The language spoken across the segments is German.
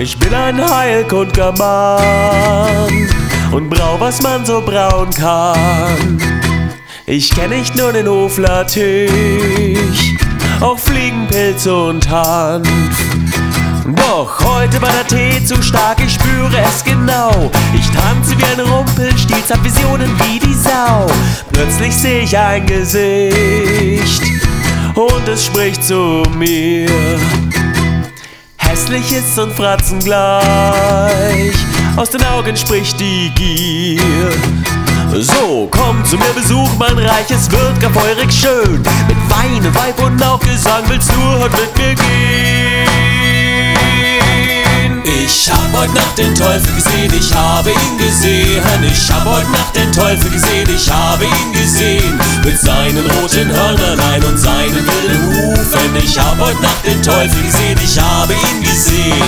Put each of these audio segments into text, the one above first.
Ich bin ein heilkundger Mann und brau, was man so brauen kann. Ich kenn nicht nur den Hoflattich, auch Fliegenpilz und Hanf. Doch heute war der Tee zu stark, ich spüre es genau. Ich tanze wie ein Rumpelstilz, hab Visionen wie die Sau. Plötzlich seh ich ein Gesicht und es spricht zu mir. Hässlich ist und fratzengleich, aus den Augen spricht die Gier. So, komm zu mir, besuch mein Reich, es wird gar feurig schön. Mit Wein, Weib und auch Gesang willst du heute mit mir gehen. Ich hab heut Nacht den Teufel gesehen, ich habe ihn gesehen. Ich hab heut Nacht den Teufel gesehen, ich habe ihn gesehen. Mit seinen roten Hörnerlein und seinen wilden Hufen. Ich hab heut Nacht den Teufel gesehen, ich habe ihn gesehen.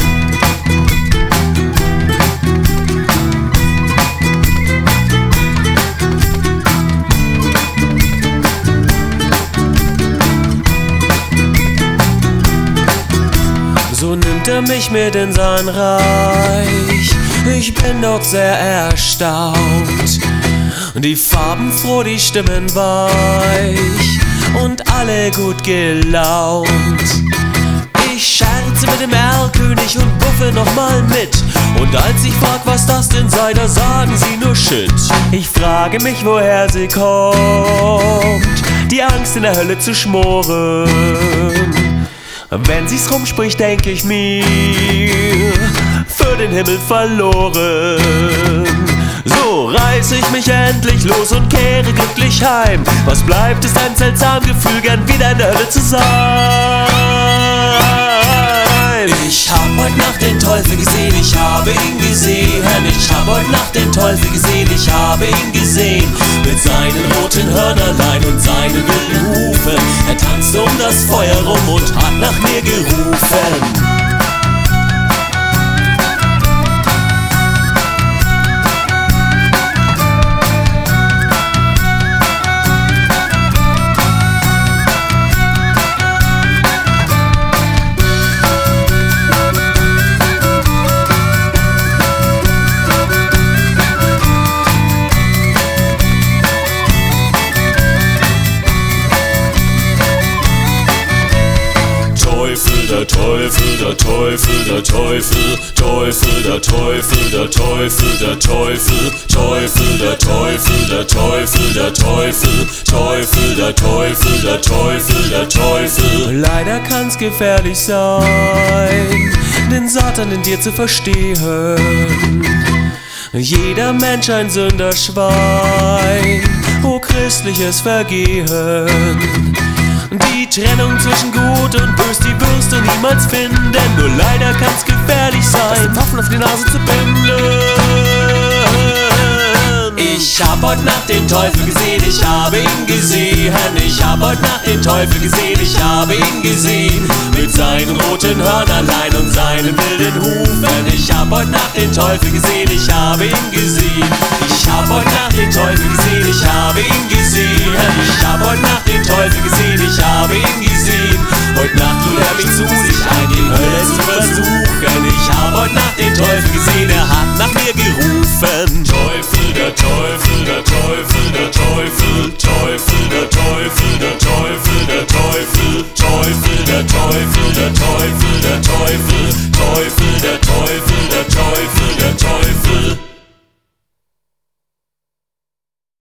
So nimmt er mich mit in sein Reich, ich bin doch sehr erstaunt. Die Farben froh, die Stimmen weich und alle gut gelaunt. Ich scherze mit dem Erlkönig und buffe nochmal mit. Und als ich frag, was das denn sei, da sagen sie nur Shit. Ich frage mich, woher sie kommt, die Angst in der Hölle zu schmoren. Wenn sie's rumspricht, denk ich mir, für den Himmel verloren. So reiß ich mich endlich los und kehre glücklich heim. Was bleibt, ist ein seltsam Gefühl, gern wieder in der Hölle zu sein. Ich hab heut Nacht den Teufel gesehen, ich habe ihn gesehen. Ich hab heut Nacht den Teufel gesehen, ich habe ihn gesehen. Mit seinen roten Hörnerlein und seinen wilden Hufen. Er tanzte um das Feuer rum und hat nach mir gerufen. Der Teufel, der Teufel, der Teufel, Teufel, der Teufel, der Teufel, der Teufel, Teufel, der Teufel, der Teufel, der Teufel, Teufel, der Teufel, der Teufel, der Teufel. Leider kann's gefährlich sein, den Satan in dir zu verstehen. Jeder Mensch ein Sünderschwein, oh christliches Vergehen. Die Trennung zwischen Gut und Bös, die wirst du niemals finden. Nur leider kann's gefährlich sein, Taufen auf die Nase zu binden. Ich hab heut Nacht den Teufel gesehen, ich habe ihn gesehen. Ich hab heut Nacht den Teufel gesehen, ich habe ihn gesehen. Mit seinen roten Hörnerlein und seinen wilden Hufen. Ich hab heut Nacht den Teufel gesehen, ich habe ihn gesehen. Ich hab heut Nacht den Teufel gesehen, ich habe ihn gesehen. Ich hab heut Nacht den Teufel gesehen, ich habe ihn gesehen. Heut Nacht lud er mich zu sich ein, die Hölle zu versuchen. Ich hab heut Nacht den Teufel gesehen, er hat nach mir gerufen.